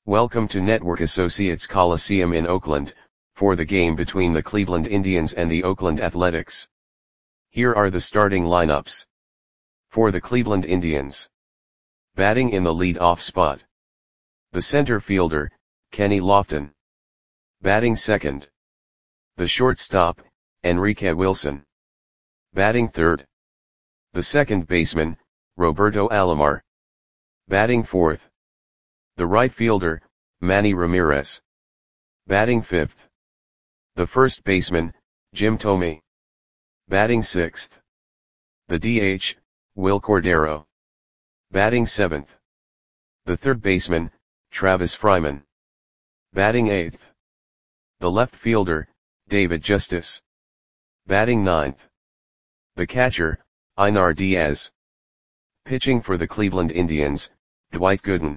Welcome to Network Associates Coliseum in Oakland, for the game between the Cleveland Indians and the Oakland Athletics. Here are the starting lineups. For the Cleveland Indians. Batting in the lead-off spot. The center fielder, Kenny Lofton. Batting second. The shortstop, Enrique Wilson. Batting third. The second baseman, Roberto Alomar. Batting fourth. The right fielder, Manny Ramirez. Batting fifth. The first baseman, Jim Thome. Batting sixth. The DH, Wil Cordero. Batting seventh. The third baseman, Travis Fryman. Batting eighth. The left fielder, David Justice. Batting ninth. The catcher, Einar Diaz. Pitching for the Cleveland Indians, Dwight Gooden.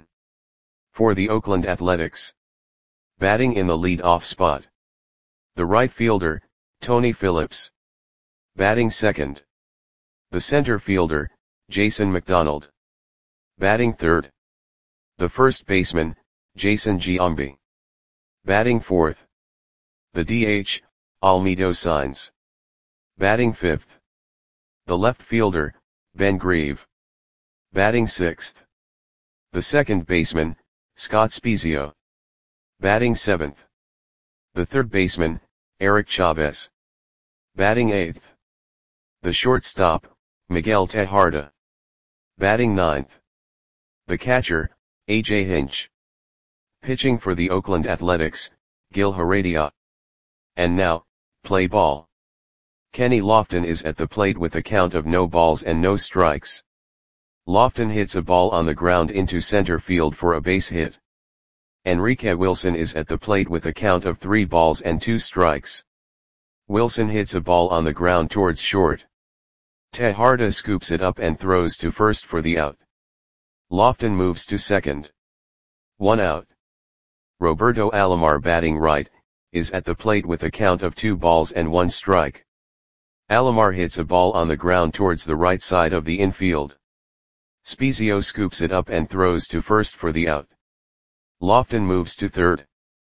For the Oakland Athletics. Batting in the lead-off spot. The right fielder, Tony Phillips. Batting second. The center fielder, Jason McDonald. Batting third. The first baseman, Jason Giambi. Batting fourth. The DH, Almedo Sainz. Batting fifth. The left fielder, Ben Grieve. Batting sixth. The second baseman, Scott Spiezio. Batting seventh. The third baseman, Eric Chavez. Batting eighth. The shortstop, Miguel Tejada. Batting ninth. The catcher, A.J. Hinch. Pitching for the Oakland Athletics, Gil Heredia. And now, play ball. Kenny Lofton is at the plate with a count of no balls and no strikes. Lofton hits a ball on the ground into center field for a base hit. Enrique Wilson is at the plate with a count of 3 balls and 2 strikes. Wilson hits a ball on the ground towards short. Tejada scoops it up and throws to first for the out. Lofton moves to second. 1 out. Roberto Alomar, batting right, is at the plate with a count of 2 balls and 1 strike. Alomar hits a ball on the ground towards the right side of the infield. Spiezio scoops it up and throws to first for the out. Lofton moves to third.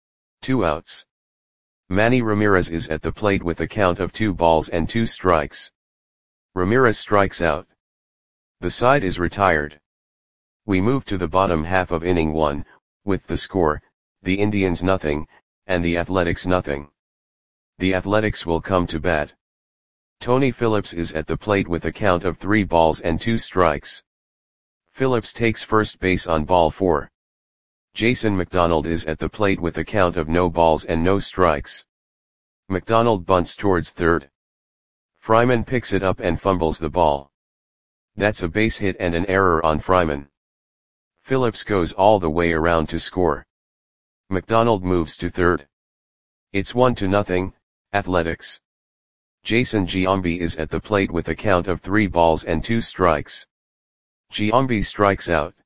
2 outs. Manny Ramirez is at the plate with a count of 2 balls and 2 strikes. Ramirez strikes out. The side is retired. We move to the bottom half of inning 1, with the score, the Indians 0, and the Athletics 0. The Athletics will come to bat. Tony Phillips is at the plate with a count of 3 balls and 2 strikes. Phillips takes first base on ball 4. Jason McDonald is at the plate with a count of no balls and no strikes. McDonald bunts towards third. Fryman picks it up and fumbles the ball. That's a base hit and an error on Fryman. Phillips goes all the way around to score. McDonald moves to third. It's 1-0, Athletics. Jason Giambi is at the plate with a count of 3 balls and 2 strikes. Giambi strikes out.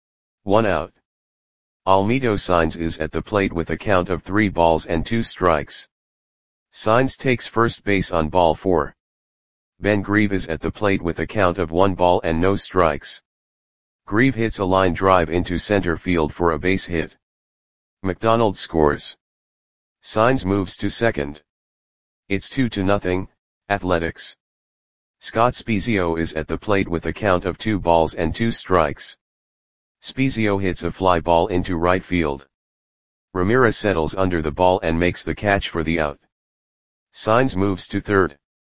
1 out. Almedo Sainz is at the plate with a count of 3 balls and 2 strikes. Sainz takes first base on ball 4. Ben Grieve is at the plate with a count of 1 ball and no strikes. Grieve hits a line drive into center field for a base hit. McDonald scores. Sainz moves to second. It's 2-0, Athletics. Scott Spiezio is at the plate with a count of 2 balls and 2 strikes. Spiezio hits a fly ball into right field. Ramirez settles under the ball and makes the catch for the out. Sainz moves to third.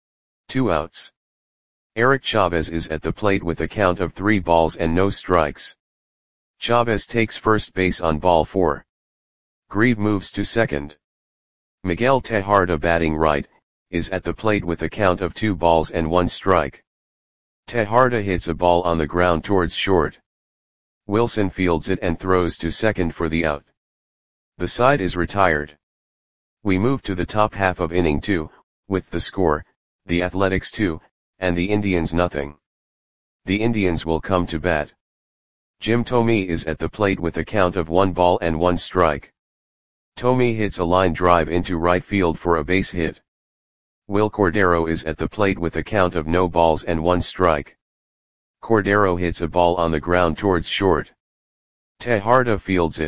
2 outs. Eric Chavez is at the plate with a count of 3 balls and no strikes. Chavez takes first base on ball 4. Grieve moves to second. Miguel Tejada, batting right, is at the plate with a count of 2 balls and 1 strike. Tejada hits a ball on the ground towards short. Wilson fields it and throws to second for the out. The side is retired. We move to the top half of inning 2, with the score, the Athletics 2, and the Indians 0. The Indians will come to bat. Jim Thome is at the plate with a count of 1 ball and 1 strike. Thome hits a line drive into right field for a base hit. Wil Cordero is at the plate with a count of no balls and 1 strike. Cordero hits a ball on the ground towards short. Tejada fields it,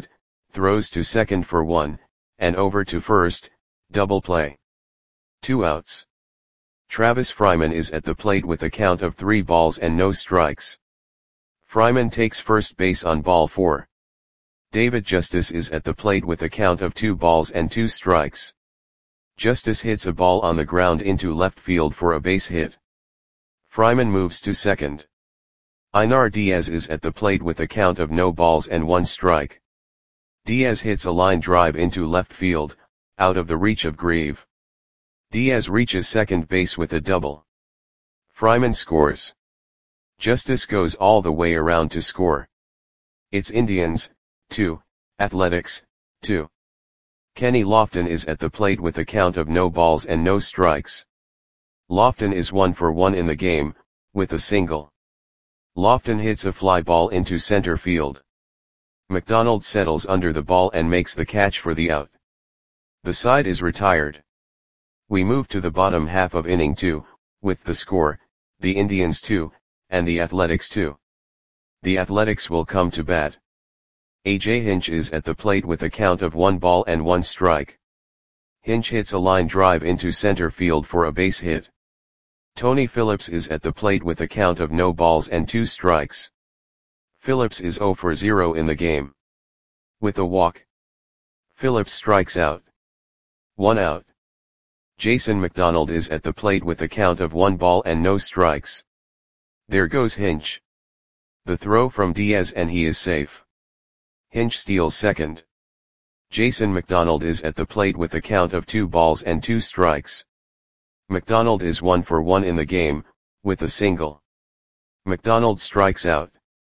throws to second for 1, and over to first, double play. 2 outs. Travis Fryman is at the plate with a count of 3 balls and no strikes. Fryman takes first base on ball 4. David Justice is at the plate with a count of 2 balls and 2 strikes. Justice hits a ball on the ground into left field for a base hit. Fryman moves to second. Einar Diaz is at the plate with a count of no balls and 1 strike. Diaz hits a line drive into left field, out of the reach of Grieve. Diaz reaches second base with a double. Fryman scores. Justice goes all the way around to score. It's Indians, 2, Athletics, 2. Kenny Lofton is at the plate with a count of no balls and no strikes. Lofton is 1 for 1 in the game, with a single. Lofton hits a fly ball into center field. McDonald settles under the ball and makes the catch for the out. The side is retired. We move to the bottom half of inning 2, with the score, the Indians 2, and the Athletics 2. The Athletics will come to bat. A.J. Hinch is at the plate with a count of 1 ball and 1 strike. Hinch hits a line drive into center field for a base hit. Tony Phillips is at the plate with a count of no balls and 2 strikes. Phillips is 0 for 0 in the game. With a walk, Phillips strikes out. 1 out. Jason McDonald is at the plate with a count of 1 ball and no strikes. There goes Hinch. The throw from Diaz and he is safe. Hinch steals second. Jason McDonald is at the plate with a count of 2 balls and 2 strikes. McDonald is 1 for 1 in the game, with a single. McDonald strikes out.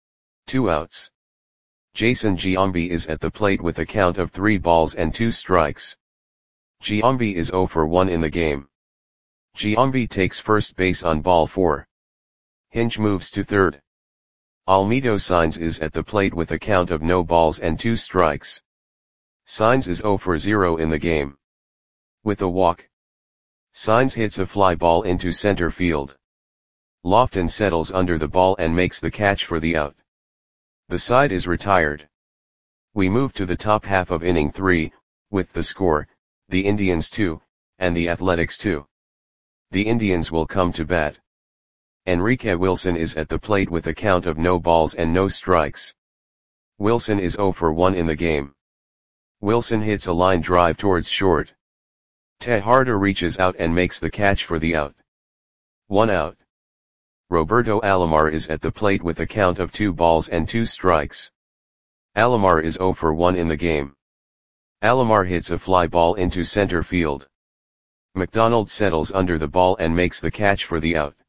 2 outs. Jason Giambi is at the plate with a count of 3 balls and 2 strikes. Giambi is 0 for 1 in the game. Giambi takes first base on ball 4. Hinch moves to third. Almedo Saenz is at the plate with a count of no balls and 2 strikes. Saenz is 0 for 0 in the game. With a walk, Saenz hits a fly ball into center field. Lofton settles under the ball and makes the catch for the out. The side is retired. We move to the top half of inning 3, with the score, the Indians 2, and the Athletics 2. The Indians will come to bat. Enrique Wilson is at the plate with a count of no balls and no strikes. Wilson is 0 for 1 in the game. Wilson hits a line drive towards short. Tejada reaches out and makes the catch for the out. 1 out. Roberto Alomar is at the plate with a count of 2 balls and 2 strikes. Alomar is 0 for 1 in the game. Alomar hits a fly ball into center field. McDonald settles under the ball and makes the catch for the out.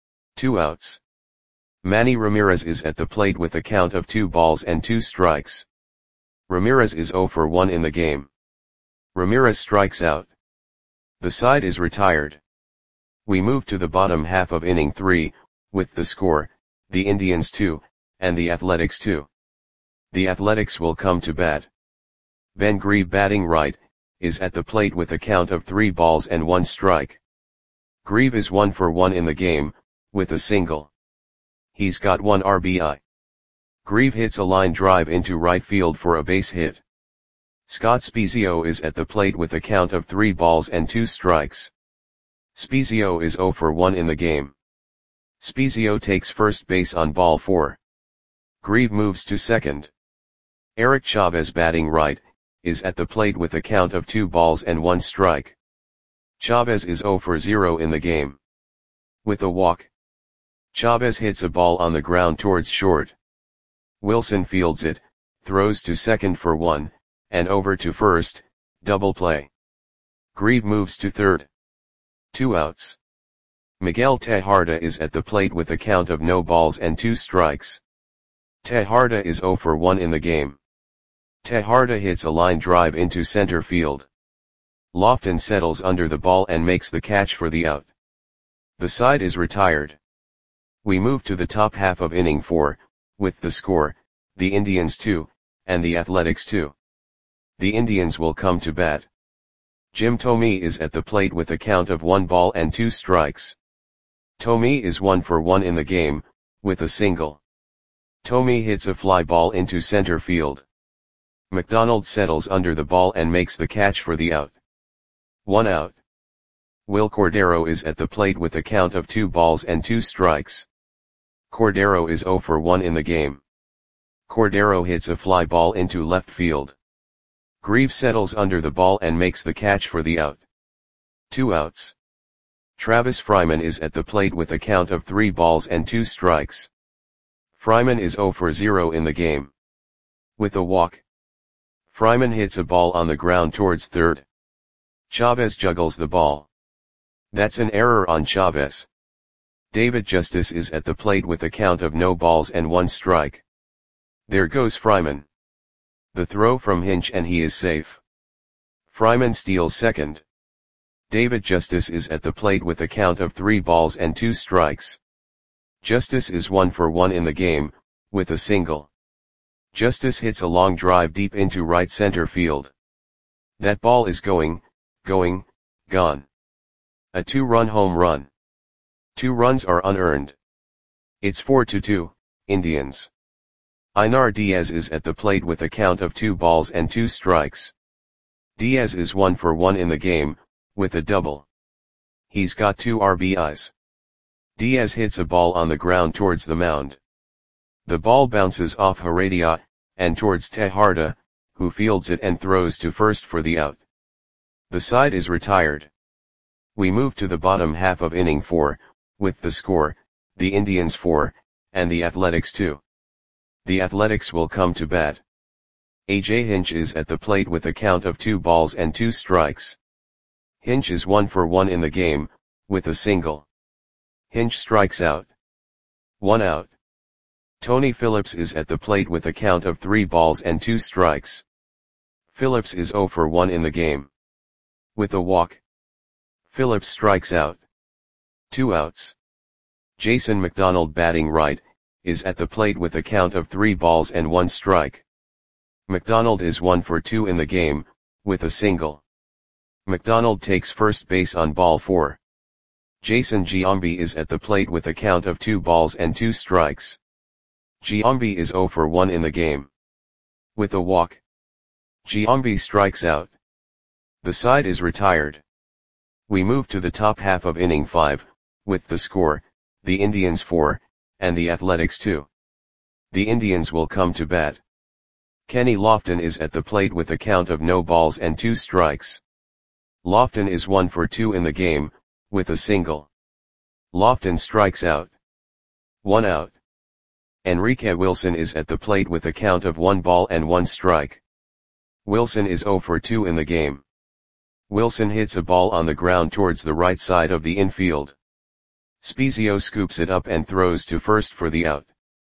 2 outs. Manny Ramirez is at the plate with a count of 2 balls and 2 strikes. Ramirez is 0 for 1 in the game. Ramirez strikes out. The side is retired. We move to the bottom half of inning 3, with the score, the Indians 2, and the Athletics 2. The Athletics will come to bat. Ben Grieve, batting right, is at the plate with a count of 3 balls and 1 strike. Grieve is 1 for 1 in the game, with a single. He's got 1 RBI. Grieve hits a line drive into right field for a base hit. Scott Spiezio is at the plate with a count of 3 balls and 2 strikes. Spiezio is 0 for 1 in the game. Spiezio takes first base on ball 4. Grieve moves to second. Eric Chavez, batting right, is at the plate with a count of 2 balls and 1 strike. Chavez is 0 for 0 in the game. With a walk, Chavez hits a ball on the ground towards short. Wilson fields it, throws to second for 1, and over to first, double play. Grieve moves to third. 2 outs. Miguel Tejada is at the plate with a count of no balls and 2 strikes. Tejada is 0 for 1 in the game. Tejada hits a line drive into center field. Lofton settles under the ball and makes the catch for the out. The side is retired. We move to the top half of inning 4, with the score, the Indians 2, and the Athletics 2. The Indians will come to bat. Jim Thome is at the plate with a count of 1 ball and 2 strikes. Thome is 1 for 1 in the game, with a single. Thome hits a fly ball into center field. McDonald settles under the ball and makes the catch for the out. 1 out. Will Cordero is at the plate with a count of 2 balls and 2 strikes. Cordero is 0 for 1 in the game. Cordero hits a fly ball into left field. Grieve settles under the ball and makes the catch for the out. 2 outs. Travis Fryman is at the plate with a count of 3 balls and 2 strikes. Fryman is 0 for 0 in the game. With a walk, Fryman hits a ball on the ground towards third. Chavez juggles the ball. That's an error on Chavez. David Justice is at the plate with a count of no balls and 1 strike. There goes Fryman. The throw from Hinch and he is safe. Fryman steals second. David Justice is at the plate with a count of 3 balls and 2 strikes. Justice is 1 for 1 in the game, with a single. Justice hits a long drive deep into right center field. That ball is gone. A 2-run home run. 2 runs are unearned. It's 4-2, Indians. Einar Diaz is at the plate with a count of 2 balls and 2 strikes. Diaz is 1 for 1 in the game, with a double. He's got 2 RBIs. Diaz hits a ball on the ground towards the mound. The ball bounces off Heredia, and towards Tejada, who fields it and throws to first for the out. The side is retired. We move to the bottom half of inning 4, with the score, the Indians 4, and the Athletics 2. The Athletics will come to bat. A.J. Hinch is at the plate with a count of 2 balls and 2 strikes. Hinch is 1 for 1 in the game, with a single. Hinch strikes out. 1 out. Tony Phillips is at the plate with a count of 3 balls and 2 strikes. Phillips is 0 for 1 in the game. With a walk, Phillips strikes out. 2 outs. Jason McDonald, batting right, is at the plate with a count of 3 balls and 1 strike. McDonald is 1 for 2 in the game, with a single. McDonald takes first base on ball 4. Jason Giambi is at the plate with a count of 2 balls and 2 strikes. Giambi is 0 for 1 in the game. With a walk, Giambi strikes out. The side is retired. We move to the top half of inning 5, with the score, the Indians 4, and the Athletics 2. The Indians will come to bat. Kenny Lofton is at the plate with a count of no balls and 2 strikes. Lofton is 1 for 2 in the game, with a single. Lofton strikes out. 1 out. Enrique Wilson is at the plate with a count of 1 ball and 1 strike. Wilson is 0 for 2 in the game. Wilson hits a ball on the ground towards the right side of the infield. Spezio scoops it up and throws to first for the out.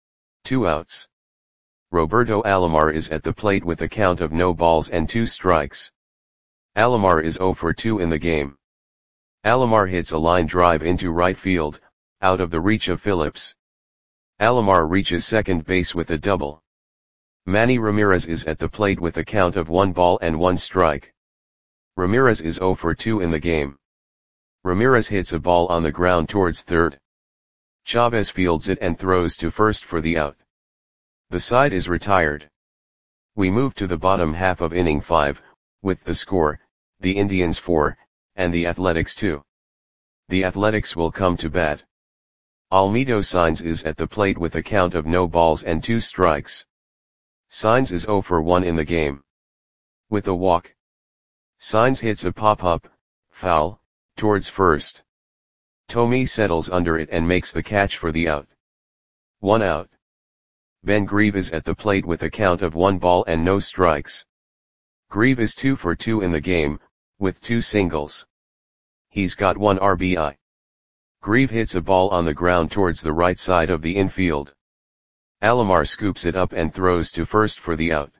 2 outs. Roberto Alomar is at the plate with a count of no balls and 2 strikes. Alomar is 0 for 2 in the game. Alomar hits a line drive into right field, out of the reach of Phillips. Alomar reaches second base with a double. Manny Ramirez is at the plate with a count of 1 ball and 1 strike. Ramirez is 0 for 2 in the game. Ramirez hits a ball on the ground towards third. Chavez fields it and throws to first for the out. The side is retired. We move to the bottom half of inning 5, with the score, the Indians 4, and the Athletics 2. The Athletics will come to bat. Almedo Sainz is at the plate with a count of no balls and 2 strikes. Sainz is 0 for 1 in the game. With a walk, Sainz hits a pop-up, foul, towards first. Tommy settles under it and makes the catch for the out. 1 out. Ben Grieve is at the plate with a count of 1 ball and no strikes. Grieve is 2 for 2 in the game, with 2 singles. He's got 1 RBI. Grieve hits a ball on the ground towards the right side of the infield. Alomar scoops it up and throws to first for the out.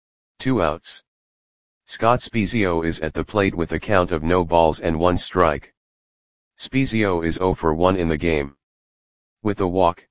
2 outs. Scott Spezio is at the plate with a count of no balls and 1 strike. Spezio is 0 for 1 in the game. With a walk,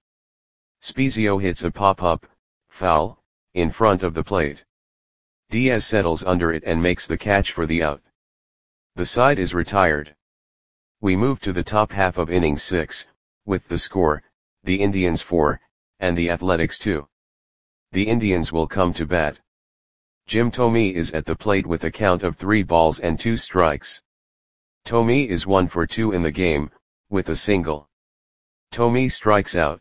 Spezio hits a pop-up, foul, in front of the plate. Diaz settles under it and makes the catch for the out. The side is retired. We move to the top half of inning 6, with the score, the Indians 4, and the Athletics 2. The Indians will come to bat. Jim Thome is at the plate with a count of 3 balls and 2 strikes. Thome is 1 for 2 in the game, with a single. Thome strikes out.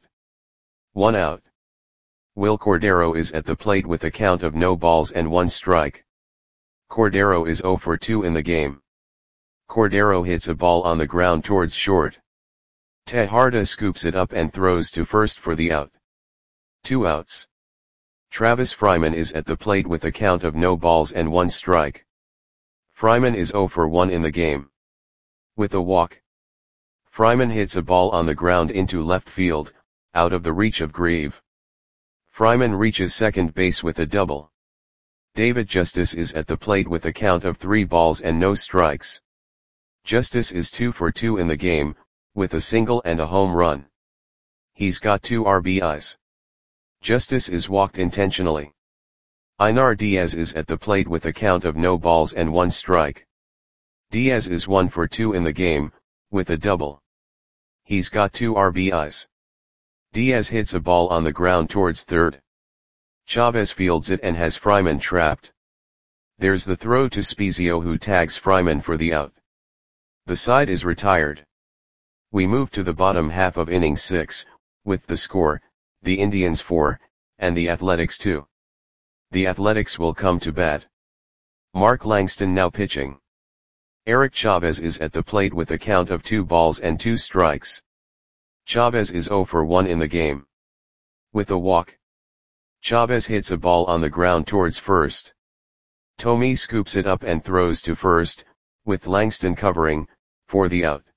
1 out. Will Cordero is at the plate with a count of no balls and 1 strike. Cordero is 0 for 2 in the game. Cordero hits a ball on the ground towards short. Tejada scoops it up and throws to first for the out. 2 outs. Travis Fryman is at the plate with a count of no balls and 1 strike. Fryman is 0 for 1 in the game. With a walk. Fryman hits a ball on the ground into left field, out of the reach of Grieve. Fryman reaches second base with a double. David Justice is at the plate with a count of 3 balls and no strikes. Justice is 2 for 2 in the game, with a single and a home run. He's got 2 RBIs. Justice is walked intentionally. Einar Diaz is at the plate with a count of no balls and 1 strike. Diaz is 1 for 2 in the game, with a double. He's got 2 RBIs. Diaz hits a ball on the ground towards third. Chavez fields it and has Fryman trapped. There's the throw to Spezio, who tags Fryman for the out. The side is retired. We move to the bottom half of inning 6, with the score, the Indians 4, and the Athletics 2. The Athletics will come to bat. Mark Langston now pitching. Eric Chavez is at the plate with a count of 2 balls and 2 strikes. Chavez is 0 for 1 in the game. With a walk. Chavez hits a ball on the ground towards first. Thome scoops it up and throws to first, with Langston covering, for the out.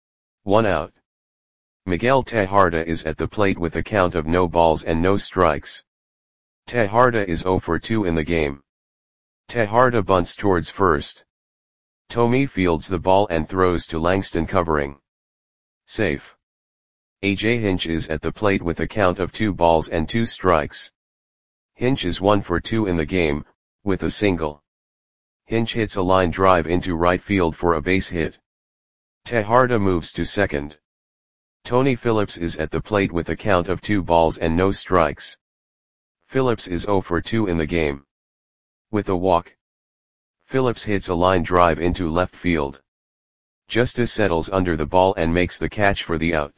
1 out. Miguel Tejada is at the plate with a count of no balls and no strikes. Tejada is 0 for 2 in the game. Tejada bunts towards first. Thome fields the ball and throws to Langston covering. Safe. AJ Hinch is at the plate with a count of 2 balls and 2 strikes. Hinch is 1 for 2 in the game, with a single. Hinch hits a line drive into right field for a base hit. Tejada moves to second. Tony Phillips is at the plate with a count of 2 balls and no strikes. Phillips is 0 for 2 in the game. With a walk. Phillips hits a line drive into left field. Justice settles under the ball and makes the catch for the out.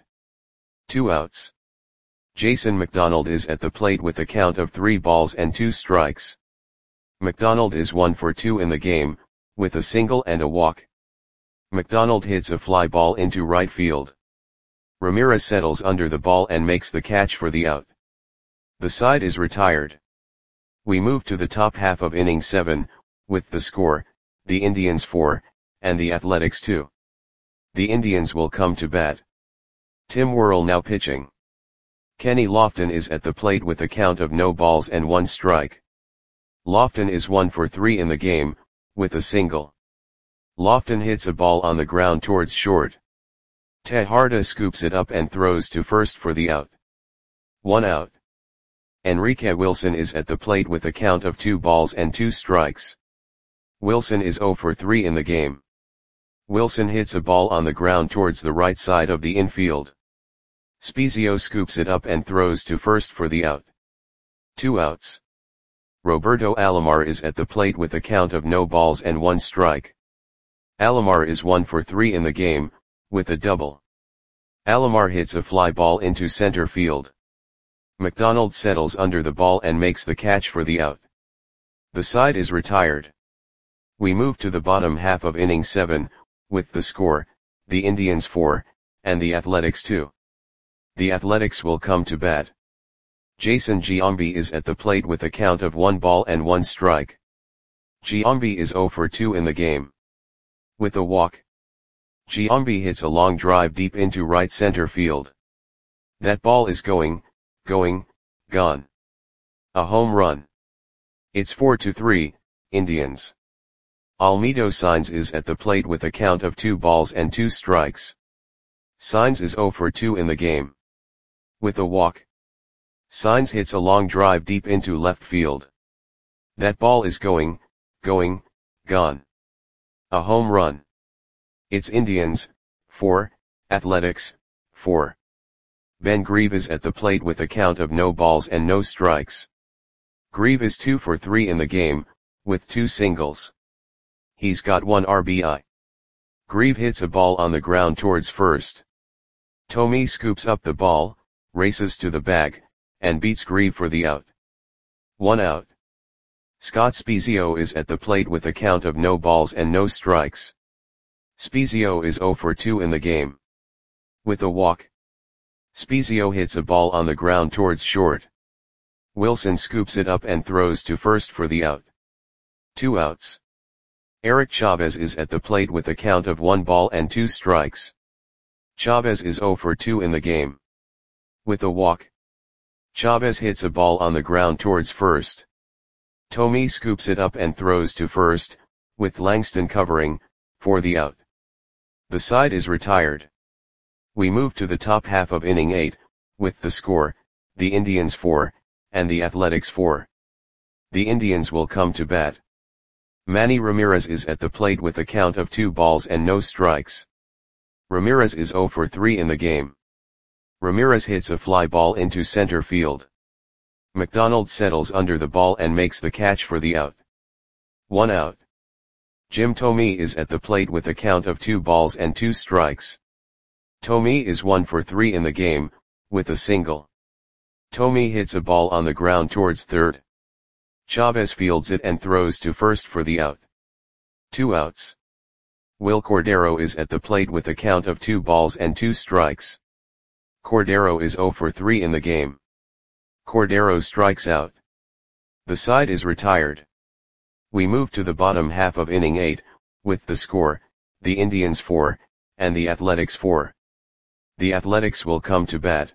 2 outs. Jason McDonald is at the plate with a count of 3 balls and 2 strikes. McDonald is 1 for 2 in the game, with a single and a walk. McDonald hits a fly ball into right field. Ramirez settles under the ball and makes the catch for the out. The side is retired. We move to the top half of inning 7, with the score, the Indians 4, and the Athletics 2. The Indians will come to bat. Tim Worrell now pitching. Kenny Lofton is at the plate with a count of no balls and 1 strike. Lofton is 1 for 3 in the game, with a single. Lofton hits a ball on the ground towards short. Tejada scoops it up and throws to first for the out. 1 out. Enrique Wilson is at the plate with a count of 2 balls and 2 strikes. Wilson is 0 for 3 in the game. Wilson hits a ball on the ground towards the right side of the infield. Spezio scoops it up and throws to first for the out. 2 outs. Roberto Alomar is at the plate with a count of no balls and 1 strike. Alomar is 1 for 3 in the game, with a double. Alomar hits a fly ball into center field. McDonald settles under the ball and makes the catch for the out. The side is retired. We move to the bottom half of inning 7, with the score, the Indians 4, and the Athletics 2. The Athletics will come to bat. Jason Giambi is at the plate with a count of 1 ball and 1 strike. Giambi is 0 for 2 in the game. With a walk. Giambi hits a long drive deep into right center field. That ball is going, gone. A home run. It's 4-3, Indians. Almedo Sainz is at the plate with a count of 2 balls and 2 strikes. Sainz is 0 for 2 in the game. With a walk. Sainz hits a long drive deep into left field. That ball is going, gone. A home run. It's Indians, 4, Athletics, 4. Ben Grieve is at the plate with a count of no balls and no strikes. Grieve is 2 for 3 in the game, with 2 singles. He's got 1 RBI. Grieve hits a ball on the ground towards first. Thome scoops up the ball, races to the bag, and beats Grieve for the out. 1 out. Scott Spiezio is at the plate with a count of no balls and no strikes. Spiezio is 0 for 2 in the game. With a walk. Spiezio hits a ball on the ground towards short. Wilson scoops it up and throws to first for the out. 2 outs. Eric Chavez is at the plate with a count of 1 ball and 2 strikes. Chavez is 0 for 2 in the game. With a walk. Chavez hits a ball on the ground towards first. Thome scoops it up and throws to first, with Langston covering, for the out. The side is retired. We move to the top half of inning 8, with the score, the Indians 4, and the Athletics 4. The Indians will come to bat. Manny Ramirez is at the plate with a count of 2 balls and no strikes. Ramirez is 0 for 3 in the game. Ramirez hits a fly ball into center field. McDonald settles under the ball and makes the catch for the out. 1 out. Jim Thome is at the plate with a count of 2 balls and 2 strikes. Thome is 1 for 3 in the game, with a single. Thome hits a ball on the ground towards third. Chavez fields it and throws to first for the out. 2 outs. Will Cordero is at the plate with a count of 2 balls and 2 strikes. Cordero is 0 for 3 in the game. Cordero strikes out. The side is retired. We move to the bottom half of inning 8, with the score, the Indians 4, and the Athletics 4. The Athletics will come to bat.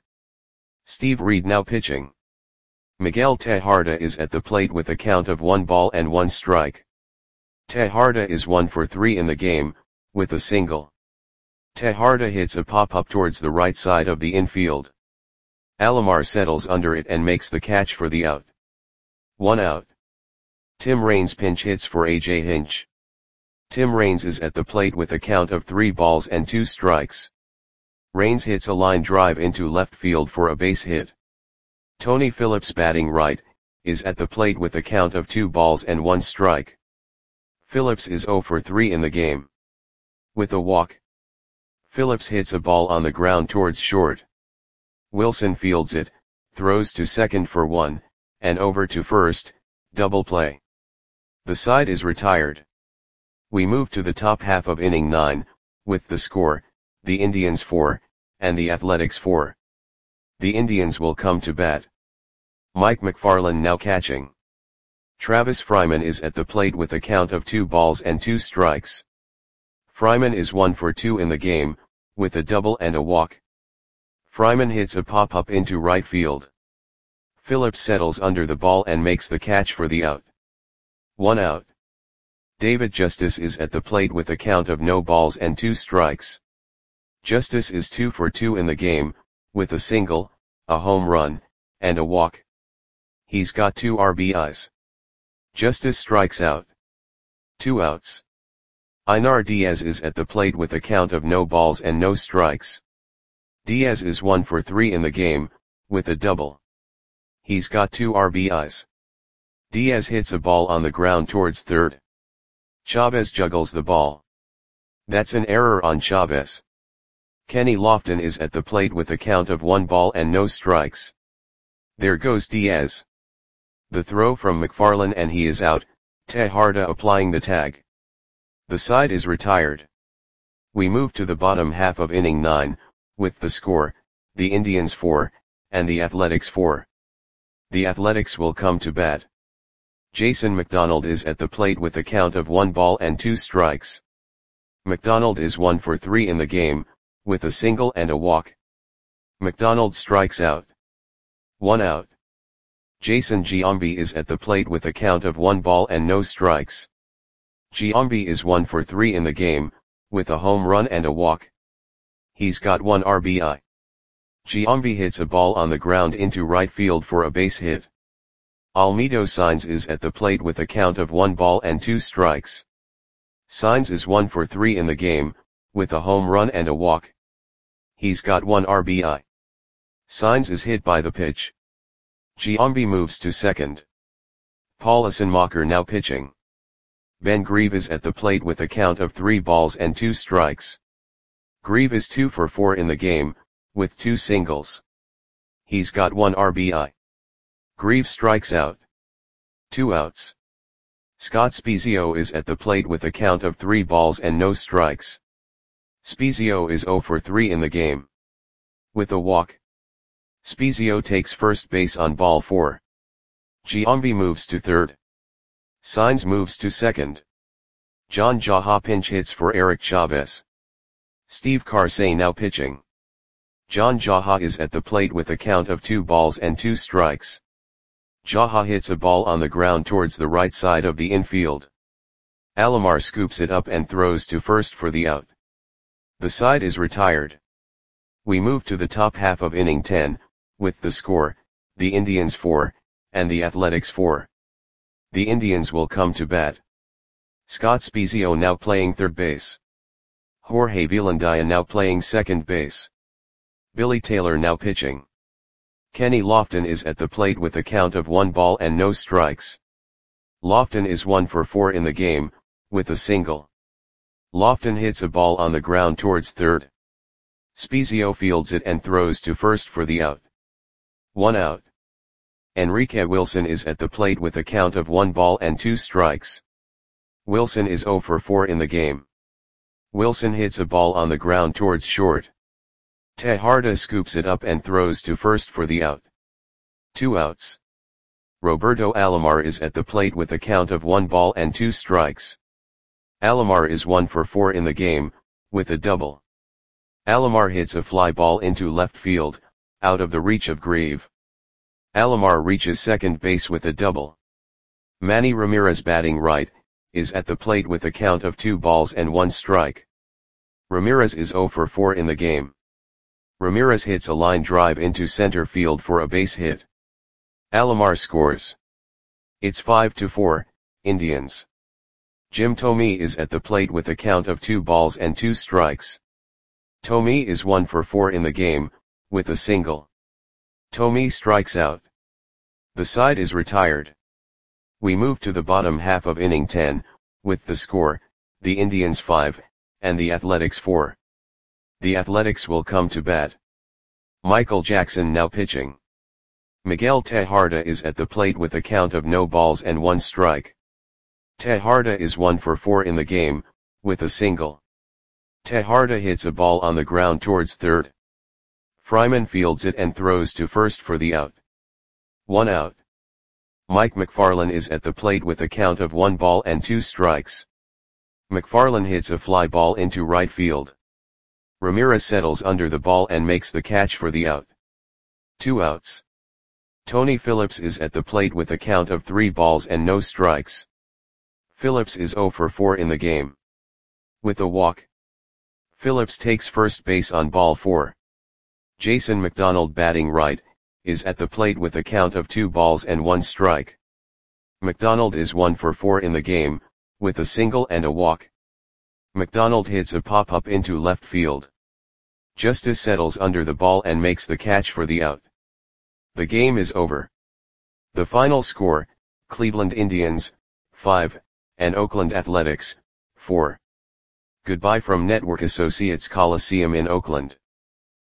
Steve Reed now pitching. Miguel Tejada is at the plate with a count of 1 ball and 1 strike. Tejada is 1 for 3 in the game, with a single. Tejada hits a pop-up towards the right side of the infield. Alomar settles under it and makes the catch for the out. 1 out. Tim Raines pinch hits for A.J. Hinch. Tim Raines is at the plate with a count of 3 balls and 2 strikes. Raines hits a line drive into left field for a base hit. Tony Phillips batting right, is at the plate with a count of 2 balls and 1 strike. Phillips is 0 for 3 in the game. With a walk. Phillips hits a ball on the ground towards short. Wilson fields it, throws to second for 1, and over to first, double play. The side is retired. We move to the top half of inning 9, with the score, the Indians 4, and the Athletics 4. The Indians will come to bat. Mike McFarland now catching. Travis Fryman is at the plate with a count of 2 balls and 2 strikes. Fryman is 1 for 2 in the game, with a double and a walk. Fryman hits a pop-up into right field. Phillips settles under the ball and makes the catch for the out. 1 out. David Justice is at the plate with a count of no balls and 2 strikes. Justice is 2 for 2 in the game, with a single, a home run, and a walk. He's got 2 RBIs. Justice strikes out. 2 outs. Einar Diaz is at the plate with a count of no balls and no strikes. Diaz is 1 for 3 in the game, with a double. He's got 2 RBIs. Diaz hits a ball on the ground towards third. Chavez juggles the ball. That's an error on Chavez. Kenny Lofton is at the plate with a count of 1 ball and no strikes. There goes Diaz. The throw from McFarland and he is out, Tejada applying the tag. The side is retired. We move to the bottom half of inning 9, with the score, the Indians 4, and the Athletics 4. The Athletics will come to bat. Jason McDonald is at the plate with a count of 1 ball and 2 strikes. McDonald is 1 for 3 in the game, with a single and a walk. McDonald strikes out. 1 out. Jason Giambi is at the plate with a count of 1 ball and no strikes. Giambi is 1 for 3 in the game, with a home run and a walk. He's got 1 RBI. Giambi hits a ball on the ground into right field for a base hit. Almedo Saenz is at the plate with a count of 1 ball and 2 strikes. Saenz is 1 for 3 in the game, with a home run and a walk. He's got 1 RBI. Saenz is hit by the pitch. Giambi moves to second. Paul Assenmacher now pitching. Ben Grieve is at the plate with a count of 3 balls and 2 strikes. Grieve is 2 for 4 in the game, with 2 singles. He's got 1 RBI. Grieve strikes out. 2 outs. Scott Spiezio is at the plate with a count of 3 balls and no strikes. Spiezio is 0 for 3 in the game. With a walk. Spiezio takes first base on ball 4. Giambi moves to third. Saenz moves to second. John Jaha pinch hits for Eric Chavez. Steve Karsay now pitching. John Jaha is at the plate with a count of 2 balls and 2 strikes. Jaha hits a ball on the ground towards the right side of the infield. Alomar scoops it up and throws to first for the out. The side is retired. We move to the top half of inning 10, with the score, the Indians 4, and the Athletics 4. The Indians will come to bat. Scott Spiezio now playing third base. Jorge Velandia now playing second base. Billy Taylor now pitching. Kenny Lofton is at the plate with a count of 1 ball and no strikes. Lofton is 1 for 4 in the game, with a single. Lofton hits a ball on the ground towards third. Spiezio fields it and throws to first for the out. 1 out. Enrique Wilson is at the plate with a count of 1 ball and 2 strikes. Wilson is 0 for 4 in the game. Wilson hits a ball on the ground towards short. Tejada scoops it up and throws to first for the out. 2 outs. Roberto Alomar is at the plate with a count of 1 ball and 2 strikes. Alomar is 1 for 4 in the game, with a double. Alomar hits a fly ball into left field, out of the reach of Grieve. Alomar reaches second base with a double. Manny Ramirez batting right, is at the plate with a count of 2 balls and 1 strike. Ramirez is 0 for 4 in the game. Ramirez hits a line drive into center field for a base hit. Alomar scores. It's 5-4, Indians. Jim Thome is at the plate with a count of 2 balls and 2 strikes. Thome is 1 for 4 in the game, with a single. Thome strikes out. The side is retired. We move to the bottom half of inning 10, with the score, the Indians 5, and the Athletics 4. The Athletics will come to bat. Michael Jackson now pitching. Miguel Tejada is at the plate with a count of no balls and 1 strike. Tejada is 1 for 4 in the game, with a single. Tejada hits a ball on the ground towards third. Fryman fields it and throws to first for the out. 1 out. Mike McFarland is at the plate with a count of 1 ball and 2 strikes. McFarland hits a fly ball into right field. Ramirez settles under the ball and makes the catch for the out. 2 outs. Tony Phillips is at the plate with a count of 3 balls and no strikes. Phillips is 0 for 4 in the game. With a walk. Phillips takes first base on ball 4. Jason McDonald batting right, is at the plate with a count of 2 balls and 1 strike. McDonald is 1 for 4 in the game, with a single and a walk. McDonald hits a pop-up into left field. Justice settles under the ball and makes the catch for the out. The game is over. The final score, Cleveland Indians, 5, and Oakland Athletics, 4. Goodbye from Network Associates Coliseum in Oakland.